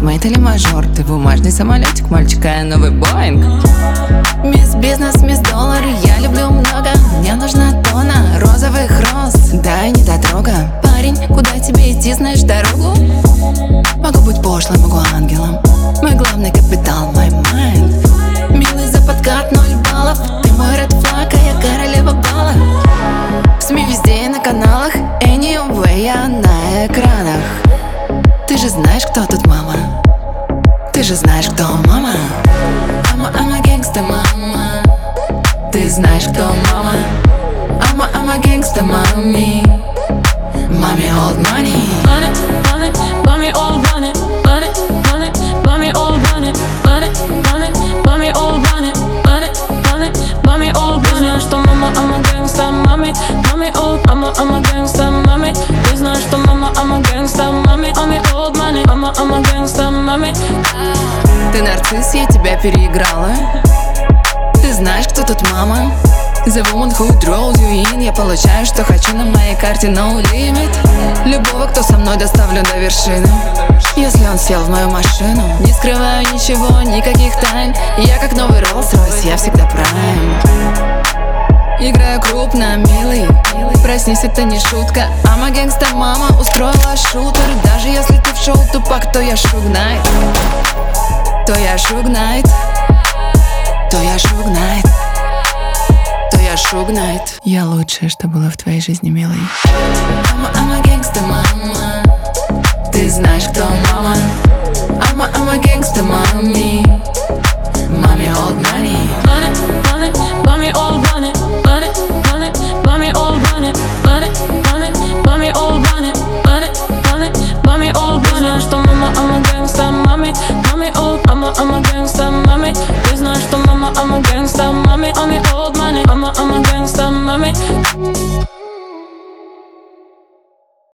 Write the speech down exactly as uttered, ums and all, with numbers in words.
селфмейд или мажор. Ты бумажный самолетик, мальчика, я новый Боинг. Мисс бизнес, мисс доллар, я люблю много. Мне нужна тона розовых роз, да и не дотрога. Парень, куда тебе идти, знаешь дорогу? Могу быть пошлым, могу ангелом. Мой главный капитал, мой майнд. Милый за подкат, ноль баллов. Ты мой ред флаг, а я королева бала. В СМИ везде и на каналах, anyway, я на экранах. Ты же знаешь, кто тут мама. Ты же знаешь, кто мама. I'm a, I'm a gangsta mama. Ты знаешь, кто мама. I'm a, I'm a gangsta mommy. Mommy old money. Run it, run it, mommy old run it. Run it, run it, mommy old run it. Run it, run it, mommy old run it. Run it, run it, mommy old run it. Ты знаешь, что мама, I'm a gangsta mommy. Mommy old, I'm a, I'm a gangsta mommy. Ты знаешь, что мама, I'm a gangsta mommy. Mommy old money, I'm a, I'm a gangsta mommy. Ты нарцисс, я тебя переиграла. Ты знаешь, кто тут мама. The woman who draws you in. Я получаю, что хочу, на моей карте no limit. Любого, кто со мной, доставлю до вершины. Если он сел в мою машину, не скрываю ничего, никаких тайн. Я как новый Rolls-Royce, я всегда прайм. Играю крупно, милый, проснись, это не шутка. I'm a gangsta мама, устроила шутер. Даже если ты в шоу тупак, то я Шуг Найт. То я Шуг Найт. То я Шуг Найт. То я Шуг Найт. Я лучшее, что было в твоей жизни, милый. I'm a, I'm a gangsta мама. Ты знаешь, кто мама. I'm a, I'm a gangsta mommy. Mommy old money. Run it, run it, mommy old run it. Run it, run it, mommy old run it. Run it, run it, mommy old run it. Run it, run it, mommy old run it. Ты знаешь, что мама, I'm a gangsta mommy. Mommy old, I'm a, I'm a gangsta mommy. Ты знаешь, что мама, I'm a gangsta mommy. Mommy old money, I'm a, I'm a gangsta mommy.